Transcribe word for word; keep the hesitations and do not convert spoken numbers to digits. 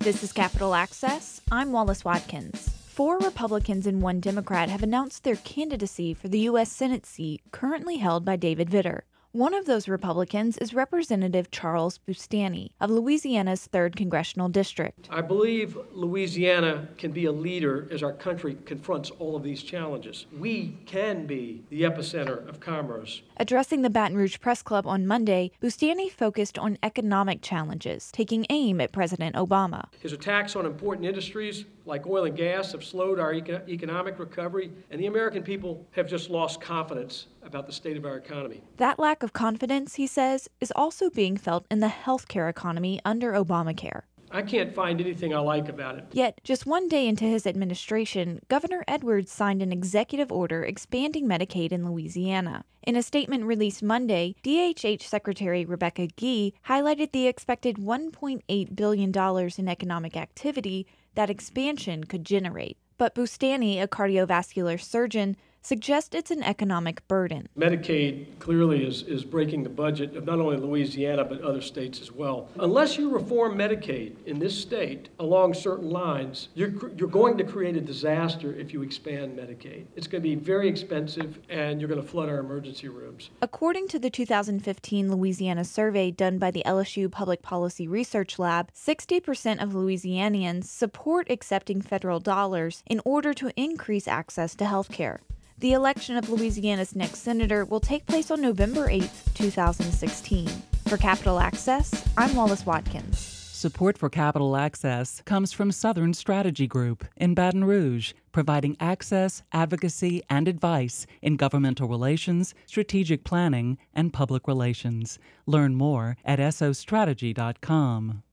This is Capitol Access. I'm Wallace Watkins. Four Republicans and one Democrat have announced their candidacy for the U S Senate seat currently held by David Vitter. One of those Republicans is Representative Charles Boustany of Louisiana's third Congressional District. I believe Louisiana can be a leader as our country confronts all of these challenges. We can be the epicenter of commerce. Addressing the Baton Rouge Press Club on Monday, Boustany focused on economic challenges, taking aim at President Obama. His attacks on important industries like oil and gas have slowed our eco- economic recovery, and the American people have just lost confidence about the state of our economy. That lack of confidence, he says, is also being felt in the healthcare economy under Obamacare. I can't find anything I like about it. Yet, just one day into his administration, Governor Edwards signed an executive order expanding Medicaid in Louisiana. In a statement released Monday, D H S Secretary Rebecca Gee highlighted the expected one point eight billion dollars in economic activity that expansion could generate. But Boustany, a cardiovascular surgeon, suggests it's an economic burden. Medicaid clearly is, is breaking the budget of not only Louisiana, but other states as well. Unless you reform Medicaid in this state along certain lines, you're, you're going to create a disaster if you expand Medicaid. It's going to be very expensive, and you're going to flood our emergency rooms. According to the two thousand fifteen Louisiana survey done by the L S U Public Policy Research Lab, sixty percent of Louisianians support accepting federal dollars in order to increase access to health care. The election of Louisiana's next senator will take place on November eighth, two thousand sixteen. For Capitol Access, I'm Wallace Watkins. Support for Capitol Access comes from Southern Strategy Group in Baton Rouge, providing access, advocacy, and advice in governmental relations, strategic planning, and public relations. Learn more at S O strategy dot com.